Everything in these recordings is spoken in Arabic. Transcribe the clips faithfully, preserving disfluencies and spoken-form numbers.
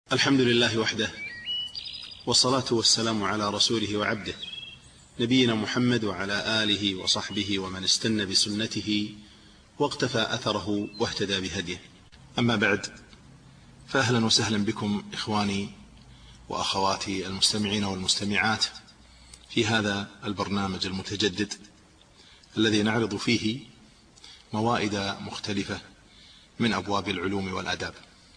الحمد لله وحده، والصلاة والسلام على رسوله وعبده نبينا محمد وعلى آله وصحبه ومن استنى بسنته واقتفى أثره واهتدى بهديه. أما بعد، فأهلا وسهلا بكم إخواني وأخواتي المستمعين والمستمعات في هذا البرنامج المتجدد الذي نعرض فيه موائد مختلفة من أبواب العلوم والآداب.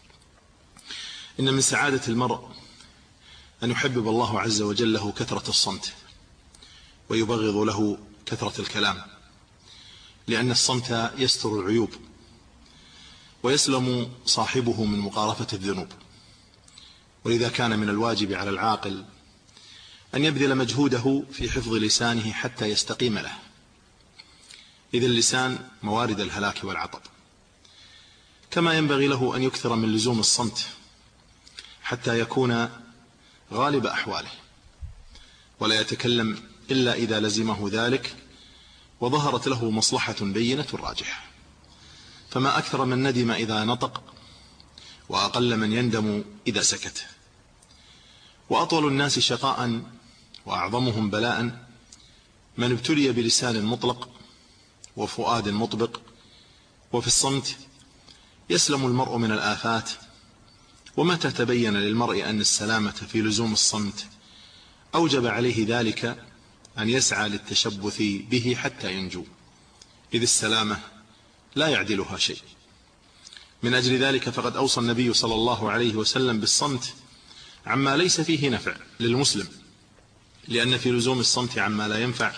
إن من سعادة المرء أن يحبب الله عز وجل له كثرة الصمت ويبغض له كثرة الكلام، لأن الصمت يستر العيوب ويسلم صاحبه من مقارفة الذنوب. ولذا كان من الواجب على العاقل أن يبذل مجهوده في حفظ لسانه حتى يستقيم له، إذ اللسان موارد الهلاك والعطب. كما ينبغي له أن يكثر من لزوم الصمت حتى يكون غالب أحواله ولا يتكلم إلا إذا لزمه ذلك وظهرت له مصلحة بينة راجحة. فما أكثر من ندم إذا نطق، وأقل من يندم إذا سكت. وأطول الناس شقاء وأعظمهم بلاء من ابتلي بلسان مطلق وفؤاد مطبق. وفي الصمت يسلم المرء من الآفات. ومتى تبين للمرء أن السلامة في لزوم الصمت أوجب عليه ذلك أن يسعى للتشبث به حتى ينجو، إذ السلامة لا يعدلها شيء. من أجل ذلك فقد أوصى النبي صلى الله عليه وسلم بالصمت عما ليس فيه نفع للمسلم، لأن في لزوم الصمت عما لا ينفع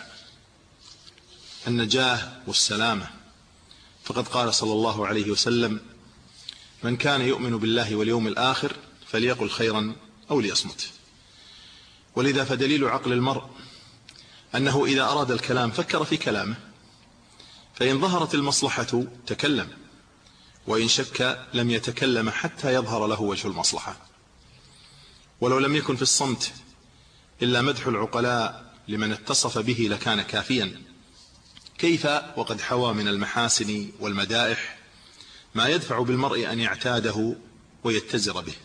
النجاة والسلامة. فقد قال صلى الله عليه وسلم: من كان يؤمن بالله واليوم الآخر فليقل خيرا أو ليصمت. ولذا فدليل عقل المرء أنه إذا أراد الكلام فكر في كلامه، فإن ظهرت المصلحة تكلم، وإن شك لم يتكلم حتى يظهر له وجه المصلحة. ولو لم يكن في الصمت إلا مدح العقلاء لمن اتصف به لكان كافيا، كيف وقد حوى من المحاسن والمدائح ما يدفع بالمرء أن يعتاده ويتزر به.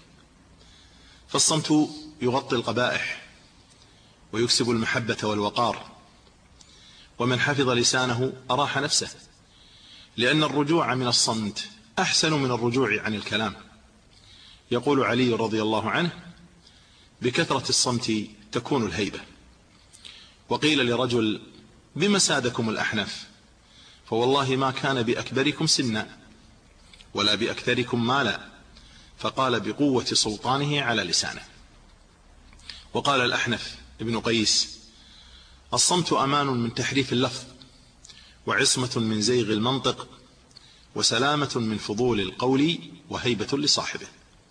فالصمت يغطي القبائح ويكسب المحبة والوقار، ومن حفظ لسانه أراح نفسه، لأن الرجوع من الصمت أحسن من الرجوع عن الكلام. يقول علي رضي الله عنه: بكثرة الصمت تكون الهيبة. وقيل لرجل: بما سادكم الأحنف؟ فوالله ما كان بأكبركم سنا ولا بأكثركم مالا. فقال: بقوة سلطانه على لسانه. وقال الأحنف ابن قيس: الصمت أمان من تحريف اللفظ، وعصمة من زيغ المنطق، وسلامة من فضول القول، وهيبة لصاحبه.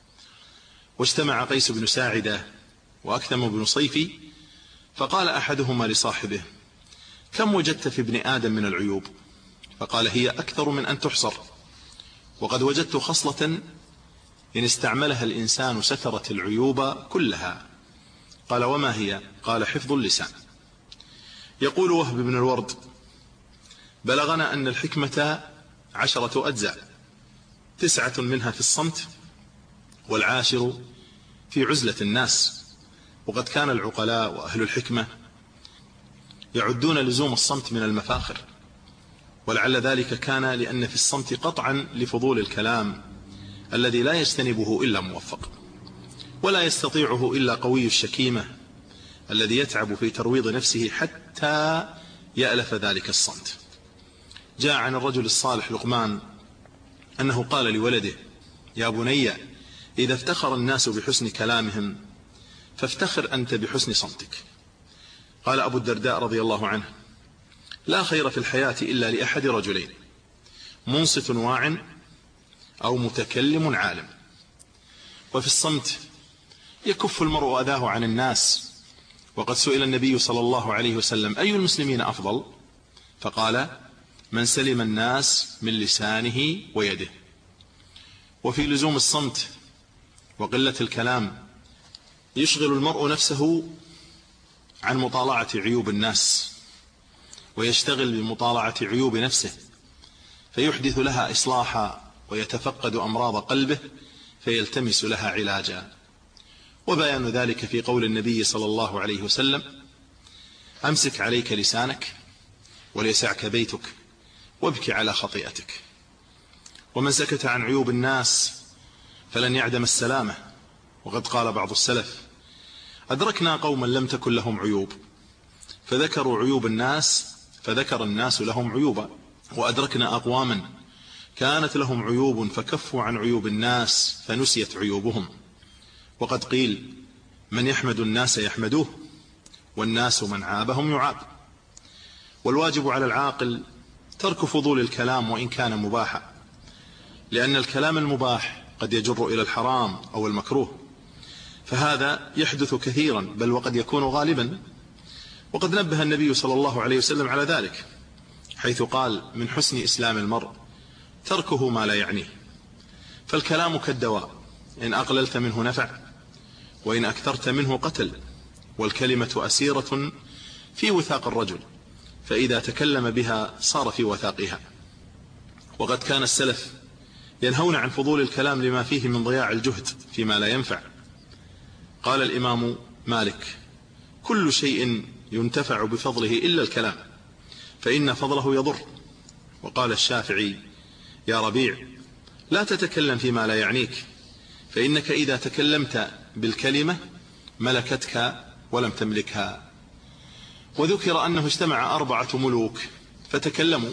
واجتمع قيس بن ساعدة وأكثم بن صيفي، فقال أحدهما لصاحبه: كم وجدت في ابن آدم من العيوب؟ فقال: هي أكثر من أن تحصر، وقد وجدت خصلة إن استعملها الإنسان سترت العيوب كلها. قال: وما هي؟ قال: حفظ اللسان. يقول وهب بن الورد: بلغنا أن الحكمة عشرة أجزاء، تسعة منها في الصمت، والعاشر في عزلة الناس. وقد كان العقلاء وأهل الحكمة يعدون لزوم الصمت من المفاخر، ولعل ذلك كان لأن في الصمت قطعا لفضول الكلام الذي لا يجتنبه إلا موفق، ولا يستطيعه إلا قوي الشكيمة الذي يتعب في ترويض نفسه حتى يألف ذلك الصمت. جاء عن الرجل الصالح لقمان أنه قال لولده: يا بني، إذا افتخر الناس بحسن كلامهم فافتخر أنت بحسن صمتك. قال أبو الدرداء رضي الله عنه: لا خير في الحياة إلا لأحد رجلين: منصت واع، أو متكلم عالم. وفي الصمت يكف المرء أذاه عن الناس. وقد سئل النبي صلى الله عليه وسلم: أي المسلمين أفضل؟ فقال: من سلم الناس من لسانه ويده. وفي لزوم الصمت وقلة الكلام يشغل المرء نفسه عن مطالعة عيوب الناس، ويشتغل بمطالعة عيوب نفسه، فيحدث لها إصلاحا ويتفقد أمراض قلبه فيلتمس لها علاجا. وبيان ذلك في قول النبي صلى الله عليه وسلم: أمسك عليك لسانك وليسعك بيتك وابكي على خطيئتك. ومن سكت عن عيوب الناس فلن يعدم السلامة. وقد قال بعض السلف: أدركنا قوما لم تكن لهم عيوب فذكروا عيوب الناس فذكر الناس لهم عيوبا، وأدركنا أقواما كانت لهم عيوب فكفوا عن عيوب الناس فنسيت عيوبهم. وقد قيل: من يحمد الناس يحمدوه والناس من عابهم يعاب. والواجب على العاقل ترك فضول الكلام وإن كان مباحا، لأن الكلام المباح قد يجر إلى الحرام أو المكروه، فهذا يحدث كثيرا بل وقد يكون غالبا. وقد نبه النبي صلى الله عليه وسلم على ذلك، حيث قال: من حسن إسلام المرء تركه ما لا يعنيه. فالكلام كالدواء، إن أقللت منه نفع وإن أكثرت منه قتل. والكلمة أسيرة في وثاق الرجل، فإذا تكلم بها صار في وثاقها. وقد كان السلف ينهون عن فضول الكلام لما فيه من ضياع الجهد فيما لا ينفع. قال الإمام مالك: كل شيء ينتفع بفضله إلا الكلام، فإن فضله يضر. وقال الشافعي: يا ربيع، لا تتكلم فيما لا يعنيك، فإنك إذا تكلمت بالكلمة ملكتك ولم تملكها. وذكر أنه اجتمع أربعة ملوك فتكلموا،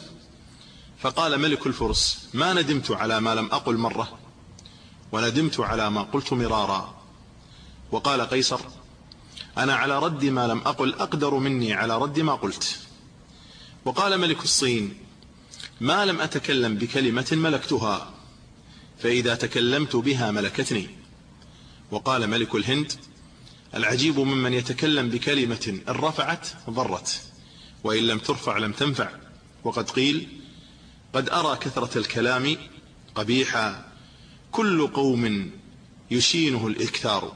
فقال ملك الفرس: ما ندمت على ما لم أقل مرة وندمت على ما قلت مرارا. وقال قيصر: أنا على رد ما لم أقل أقدر مني على رد ما قلت. وقال ملك الصين: ما لم أتكلم بكلمة ملكتها، فإذا تكلمت بها ملكتني. وقال ملك الهند: العجيب ممن يتكلم بكلمة إن رفعت ضرت وإن لم ترفع لم تنفع. وقد قيل: قد أرى كثرة الكلام قبيحا، كل قوم يشينه الإكثار.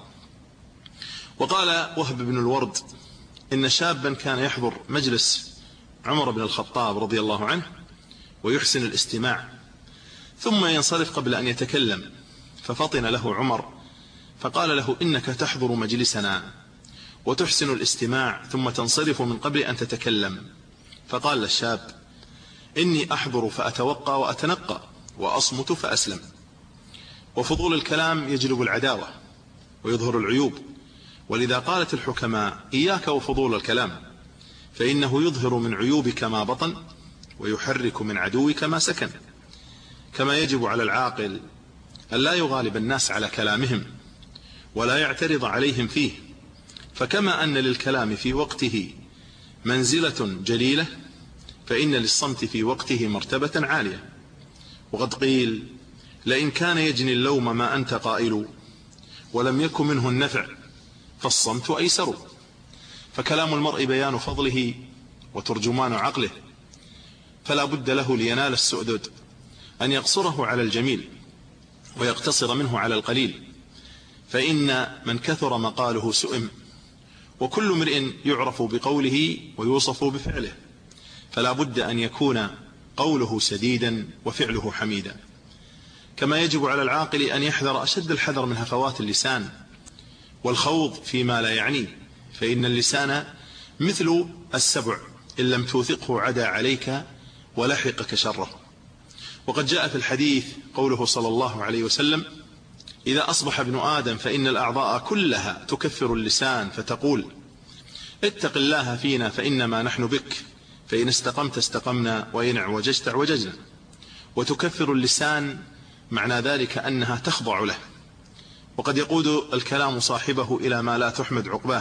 وقال وهب بن الورد: إن شابا كان يحضر مجلس عمر بن الخطاب رضي الله عنه ويحسن الاستماع، ثم ينصرف قبل أن يتكلم، ففطن له عمر فقال له: إنك تحضر مجلسنا وتحسن الاستماع ثم تنصرف من قبل أن تتكلم. فقال الشاب: إني أحضر فأتوقى وأتنقى وأصمت فأسلم. وفضول الكلام يجلب العداوة ويظهر العيوب، ولذا قالت الحكماء: إياك وفضول الكلام، فإنه يظهر من عيوبك ما بطن ويحرك من عدوك ما سكن. كما يجب على العاقل أن لا يغالب الناس على كلامهم ولا يعترض عليهم فيه، فكما أن للكلام في وقته منزلة جليلة، فإن للصمت في وقته مرتبة عالية. وقد قيل: لئن كان يجني اللوم ما أنت قائل ولم يكن منه النفع فالصمت أيسر. فكلام المرء بيان فضله وترجمان عقله، فلا بد له لينال السؤدد أن يقصره على الجميل ويقتصر منه على القليل، فإن من كثر مقاله سئم، وكل امرئ يعرف بقوله ويوصف بفعله، فلا بد أن يكون قوله سديدا وفعله حميدا. كما يجب على العاقل أن يحذر أشد الحذر من هفوات اللسان والخوض فيما لا يعنيه، فإن اللسان مثل السبع، إن لم توثقه عدا عليك ولحقك شره. وقد جاء في الحديث قوله صلى الله عليه وسلم: إذا أصبح ابن آدم فإن الأعضاء كلها تكفر اللسان فتقول: اتق الله فينا فإنما نحن بك، فإن استقمت استقمنا وإن اعوججت اعوججنا. وتكفر اللسان معنى ذلك أنها تخضع له، وقد يقود الكلام صاحبه إلى ما لا تحمد عقباه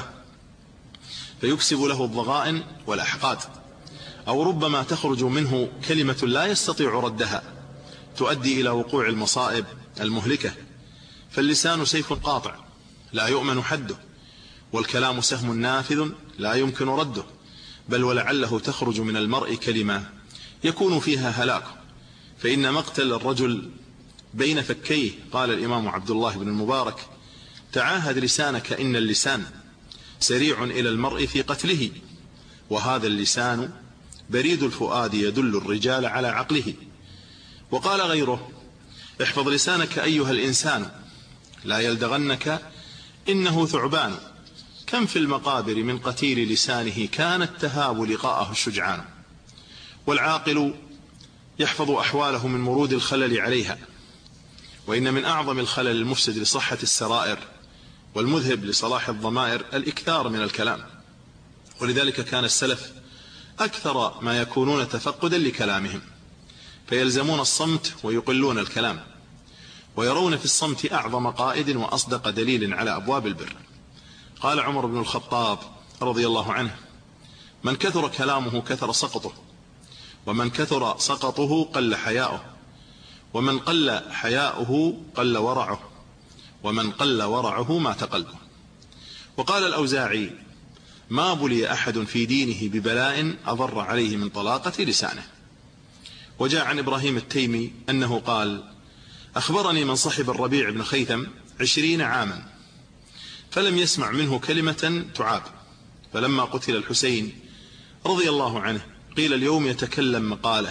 فيكسب له الضغائن والأحقاد، أو ربما تخرج منه كلمة لا يستطيع ردها تؤدي إلى وقوع المصائب المهلكة. فاللسان سيف قاطع لا يؤمن حده، والكلام سهم نافذ لا يمكن رده، بل ولعله تخرج من المرء كلمة يكون فيها هلاك. فإن مقتل الرجل بين فكيه، قال الإمام عبد الله بن المبارك: تعاهد لسانك إن اللسان سريع إلى المرء في قتله، وهذا اللسان بريد الفؤاد يدل الرجال على عقله. وقال غيره: احفظ لسانك أيها الإنسان لا يلدغنك إنه ثعبان كم في المقابر من قتيل لسانه كانت تهاب لقاءه الشجعان. والعاقل يحفظ أحواله من مرود الخلل عليها، وإن من أعظم الخلل المفسد لصحة السرائر والمذهب لصلاح الضمائر الإكثار من الكلام، ولذلك كان السلف أكثر ما يكونون تفقدا لكلامهم، فيلزمون الصمت ويقلون الكلام، ويرون في الصمت أعظم قائد وأصدق دليل على أبواب البر. قال عمر بن الخطاب رضي الله عنه: من كثر كلامه كثر سقطه، ومن كثر سقطه قل حياؤه، ومن قل حياؤه قل ورعه، ومن قل ورعه مات قلبه. وقال الأوزاعي: ما بلي أحد في دينه ببلاء أضر عليه من طلاقة لسانه. وجاء عن إبراهيم التيمي أنه قال: أخبرني من صحب الربيع بن خيثم عشرين عاما فلم يسمع منه كلمة تعاب، فلما قتل الحسين رضي الله عنه قيل اليوم يتكلم مقاله،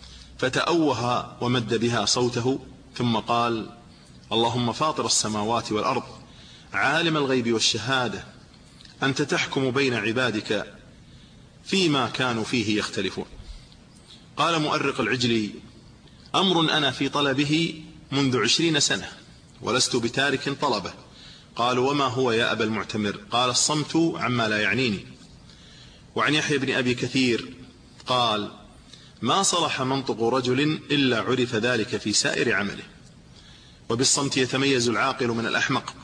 فتأوه ومد بها صوته ثم قال: اللهم فاطر السماوات والأرض عالم الغيب والشهادة، أنت تحكم بين عبادك فيما كانوا فيه يختلفون. قال مؤرق العجلي: أمر أنا في طلبه منذ عشرين سنة ولست بتارك طلبه. قالوا: وما هو يا أبا المعتمر؟ قال: الصمت عما لا يعنيني. وعن يحيى بن أبي كثير قال: ما صلح منطق رجل إلا عرف ذلك في سائر عمله. وبالصمت يتميز العاقل من الأحمق،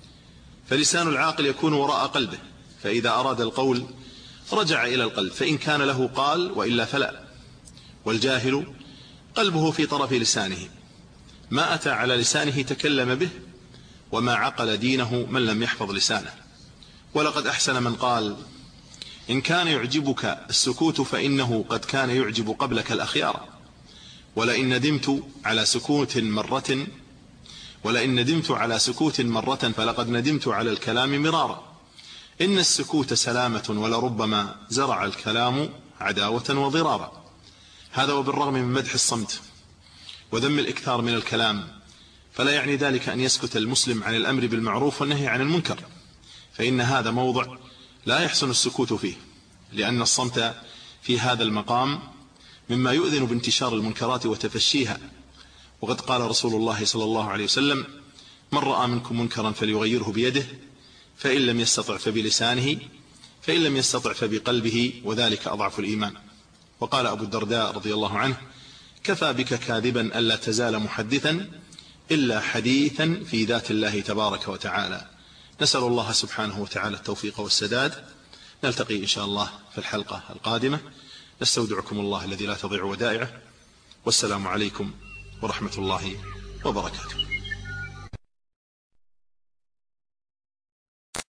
فلسان العاقل يكون وراء قلبه، فإذا أراد القول رجع إلى القلب، فإن كان له قال وإلا فلا. والجاهل قلبه في طرف لسانه، ما أتى على لسانه تكلم به، وما عقل دينه من لم يحفظ لسانه. ولقد أحسن من قال: إن كان يعجبك السكوت فإنه قد كان يعجب قبلك الأخيار، ولئن ندمت على سكوت مرة ولئن ندمت على سكوت مرة فلقد ندمت على الكلام مرارا. إن السكوت سلامة ولربما زرع الكلام عداوة وضرارا. هذا وبالرغم من مدح الصمت وذم الإكثار من الكلام، فلا يعني ذلك أن يسكت المسلم عن الأمر بالمعروف والنهي عن المنكر، فإن هذا موضع لا يحسن السكوت فيه، لأن الصمت في هذا المقام مما يؤذن بانتشار المنكرات وتفشيها. وقد قال رسول الله صلى الله عليه وسلم: من رأى منكم منكرا فليغيره بيده، فإن لم يستطع فبلسانه، فإن لم يستطع فبقلبه، وذلك أضعف الإيمان. وقال أبو الدرداء رضي الله عنه: كفى بك كاذبا ألا تزال محدثا إلا حديثا في ذات الله تبارك وتعالى. نسأل الله سبحانه وتعالى التوفيق والسداد. نلتقي إن شاء الله في الحلقة القادمة. نستودعكم الله الذي لا تضيع ودائعه، والسلام عليكم ورحمة الله وبركاته.